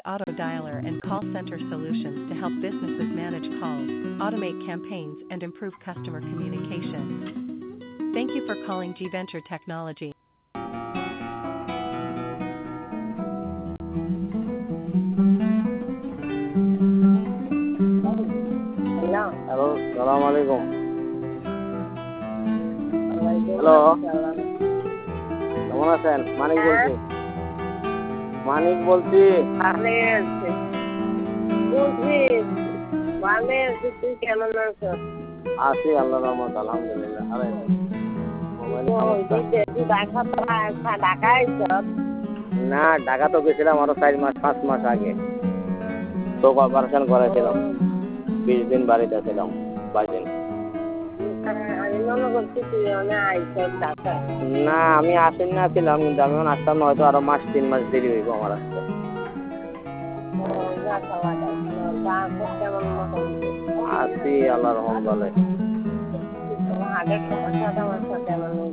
auto dialer and call center solutions to help businesses manage calls, automate campaigns, and improve customer communication. Thank you for calling G Venture Technology. Hello, সালাম আলাইকুম। Hello, কেমন আছেন? মানিক বলছি। মানিক বলছি। তুই কেমন আছো? আছি আল্লাহর রহমত, আলহামদুলিল্লাহ। আরে না, ঢাকা তো গেছিলাম আরো 4-5 মাস আগে। তো অপারেশন করেছিলাম, 20 দিন বাড়িতে ছিলাম। 22 দিন। না, আমি আসেন না ছিলাম, কিন্তু আমি আসতাম না, হয়তো আরো 3 মাস দেরি হইব আমার আসতে। আছি আল্লাহর রহমত।